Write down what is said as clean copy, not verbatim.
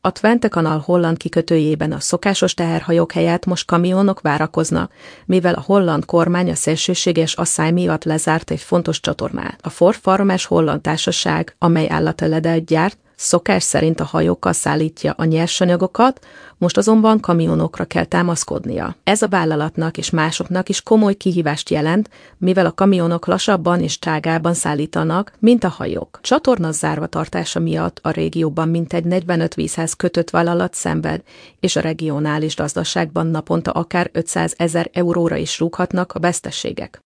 A Twente kanal holland kikötőjében a szokásos teherhajók helyett most kamionok várakoznak, mivel a holland kormány a szélsőséges asszály miatt lezárt egy fontos csatornát. A ForFarmers holland társaság, amely állateledet gyárt, szokás szerint a hajókkal szállítja a nyersanyagokat, most azonban kamionokra kell támaszkodnia. Ez a vállalatnak és másoknak is komoly kihívást jelent, mivel a kamionok lassabban és drágábban szállítanak, mint a hajók. Csatorna zárva tartása miatt a régióban mintegy 45 vízhez kötött vállalat szenved, és a regionális gazdaságban naponta akár 500 000 euróra is rúghatnak a veszteségek.